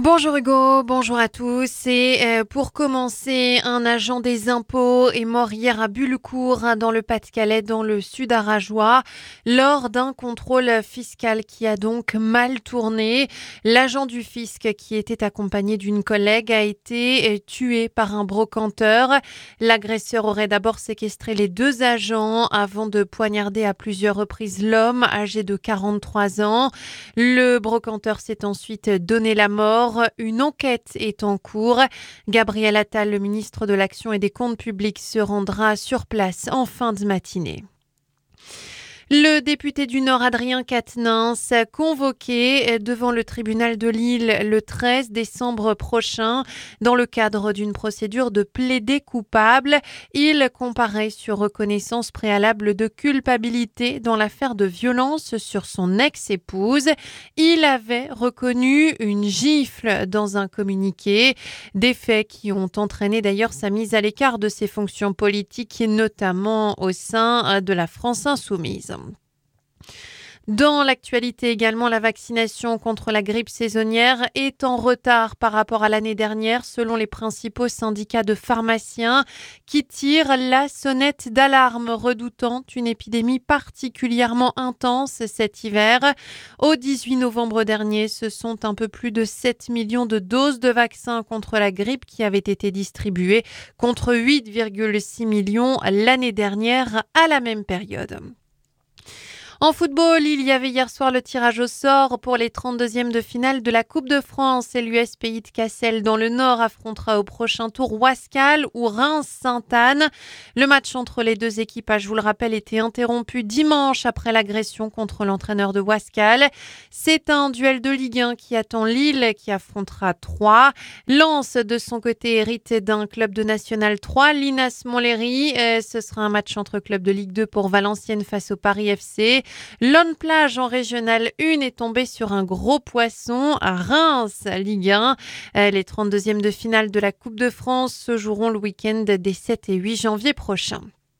Bonjour Hugo, bonjour à tous. Et pour commencer, un agent des impôts est mort hier à Bullecourt, dans le Pas-de-Calais, dans le sud arageois, lors d'un contrôle fiscal qui a donc mal tourné. L'agent du fisc, qui était accompagné d'une collègue, a été tué par un brocanteur. L'agresseur aurait d'abord séquestré les deux agents avant de poignarder à plusieurs reprises l'homme, âgé de 43 ans. Le brocanteur s'est ensuite donné la mort. Une enquête est en cours. Gabriel Attal, le ministre de l'Action et des Comptes publics, se rendra sur place en fin de matinée. Le député du Nord, Adrien Quatennens, convoqué devant le tribunal de Lille le 13 décembre prochain dans le cadre d'une procédure de plaidé coupable. Il comparaît sur reconnaissance préalable de culpabilité dans l'affaire de violence sur son ex-épouse. Il avait reconnu une gifle dans un communiqué, des faits qui ont entraîné d'ailleurs sa mise à l'écart de ses fonctions politiques, notamment au sein de la France insoumise. Dans l'actualité également, la vaccination contre la grippe saisonnière est en retard par rapport à l'année dernière, selon les principaux syndicats de pharmaciens qui tirent la sonnette d'alarme, redoutant une épidémie particulièrement intense cet hiver. Au 18 novembre dernier, ce sont un peu plus de 7 millions de doses de vaccins contre la grippe qui avaient été distribuées, contre 8,6 millions l'année dernière à la même période. En football, il y avait hier soir le tirage au sort pour les 32e de finale de la Coupe de France et l'US Pays de Cassel dans le Nord affrontera au prochain tour Wascal ou Reims-Sainte-Anne. Le match entre les deux équipes, je vous le rappelle, était interrompu dimanche après l'agression contre l'entraîneur de Wascal. C'est un duel de Ligue 1 qui attend Lille qui affrontera Troyes. Lens, de son côté, hérite d'un club de National 3, l'Inas Montlhéry. Ce sera un match entre clubs de Ligue 2 pour Valenciennes face au Paris FC. Lone Plage en Régional 1 est tombé sur un gros poisson à Reims, Ligue 1. Les 32e de finale de la Coupe de France se joueront le week-end des 7 et 8 janvier prochains.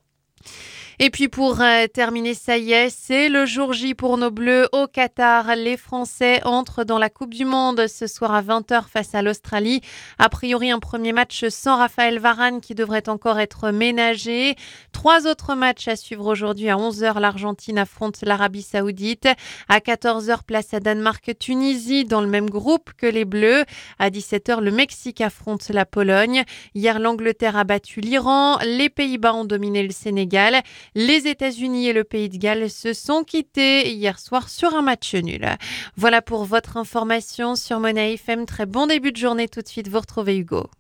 Et puis pour terminer, ça y est, c'est le jour J pour nos Bleus au Qatar. Les Français entrent dans la Coupe du Monde ce soir à 20h face à l'Australie. A priori, un premier match sans Raphaël Varane qui devrait encore être ménagé. 3 autres matchs à suivre aujourd'hui. À 11h, l'Argentine affronte l'Arabie Saoudite. À 14h, place à Danemark-Tunisie dans le même groupe que les Bleus. À 17h, le Mexique affronte la Pologne. Hier, l'Angleterre a battu l'Iran. Les Pays-Bas ont dominé le Sénégal. Les États-Unis et le Pays de Galles se sont quittés hier soir sur un match nul. Voilà pour votre information sur Monnaie FM. Très bon début de journée. Tout de suite, vous retrouvez Hugo.